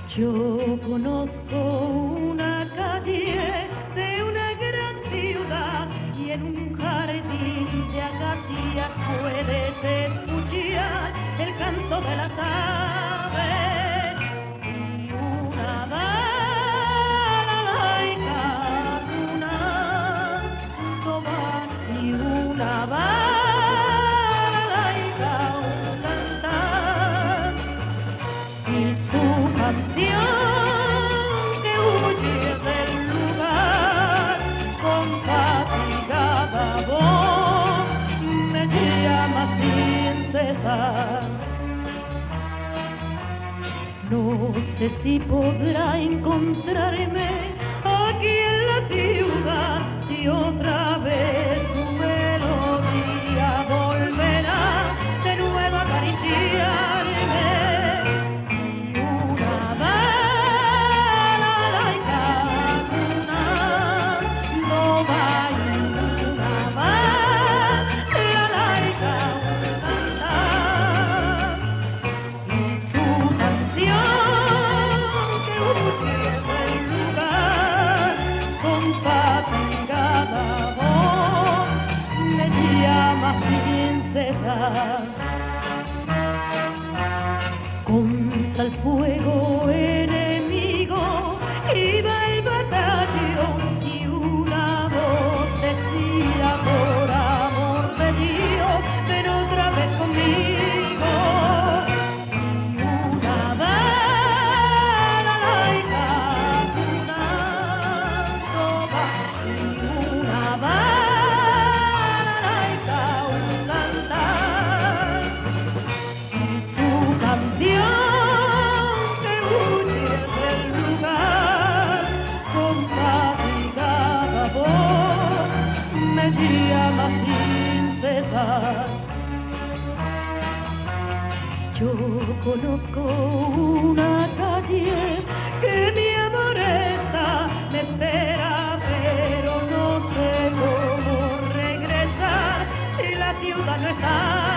Yo conozco una calle de una gran ciudad y en un jardín de acacias puedes escuchar el canto de las aves y una balalaika, una toba y una balalaika, un cantar y su canción que huye del lugar con fatigada voz me llama sin cesar. No sé si podrá encontrarme aquí en la ciudad, si otra vez su melodía volverá de nuevo a acariciarme. Contra el fuego enemigo iba el batallón y una voz decía por amor de Dios, ven otra vez conmigo. Y una balalaika, una toba y una balalaika, un cantar y su canción que huye del lugar con fatigada voz me llama sin cesar. Yo conozco una calle que mi amor está, me espera, pero no sé cómo regresar si la ciudad no está.